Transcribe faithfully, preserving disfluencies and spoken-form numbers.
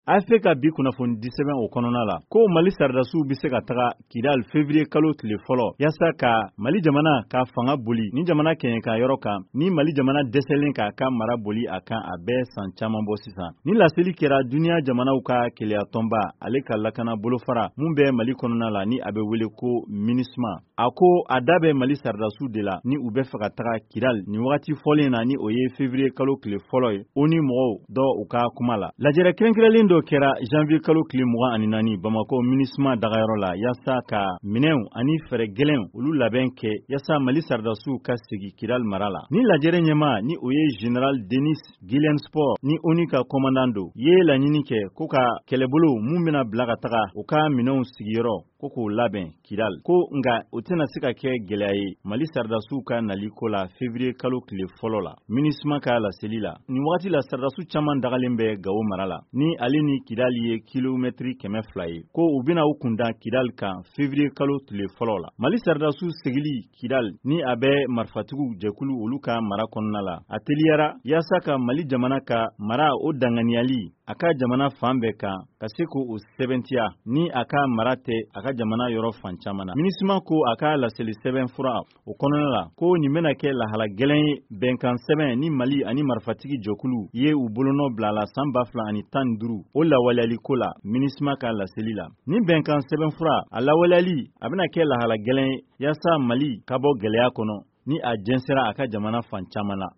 A F P ka bi kunnafoni di sɛbɛn o kɔnɔna la ko Mali saridasiw bɛ se ka taga Kidal février kalo tile fɔlɔ yasa ka Mali jamana ka fanga boli ni jamana kɛɲɛ ka yɔrɔ kan ni Mali jamana dɛsɛlen k'a ka mara boli a kan a bɛɛ san caman bɔ sisan. Ni laseli kɛra duniya jamanaw ka keleya tɔnba ale ka lakana bolofara mun bɛ Mali kɔnɔna la ni a bɛ wele ko MINUSMA. A ko a da bɛ Mali saridasiw de la ni u bɛ fɛ ka taga Kidal nin wagati fɔlen na ni o ye février kalo tile fɔlɔ ye o ni mɔgɔw dɔ u ka kuma la. Lajɛrɛ kɛrɛnkɛrɛnlen dɔ kɛra janvier kalo tile mugan ani naani Bamako MINUSMA dagayɔrɔ la yasa ka minɛnw ani fɛɛrɛ gɛlɛnw olu labɛn kɛ yasa Mali saridasiw ka segi Kidal mara la. Ni lajɛrɛ ɲɛma ni o ye Général Denis Guilensport ni O N U ka commandant do ye laɲini kɛ ko ka kɛlɛbolo mun bɛna bila ka taga u ka minɛnw sigiyɔrɔ ko k'o labɛn Kidal ko nga o tɛna se ka kɛ gɛlɛya ye Mali saridasiw ka nali ko la février kalo tile fɔlɔ la. MINUSMA ka laseli la nin wagati la saridasiw caman dagalen bɛ Gao mara la ni ale ni Kidal ye kilomètre kɛmɛ fila ye ko u bɛna u kundan Kidal kan février kalo tile fɔlɔ la. Mali saridasiw segili Kidal ni a bɛ marifatigiw jɛkulu olu ka mara kɔnɔna la a teliyara yasa ka Mali jamana ka mara o danganiyali a ka jamana fan bɛɛ kan ka se k'o sɛbɛntiya ni a ka mara tɛ a ka jamana yɔrɔ fan caman na. MINUSMA ko a ka laseli sɛbɛn fura o kɔnɔna la ko nin bɛna kɛ lahala gɛlɛn ye bɛnkan sɛbɛn ni Mali ani marifatigi jɛkulu ye u bolonɔ bila la san ba fila ani tan ni duuru o lawaleyali ko la MINUSMA ka laseli la. Ni bɛnkan sɛbɛn fura a lawaleyali a bɛna kɛ lahala gɛlɛn ye yasa Mali ka bɔ gɛlɛya kɔnɔ ni a jɛnsɛra a ka jamana fan caman na.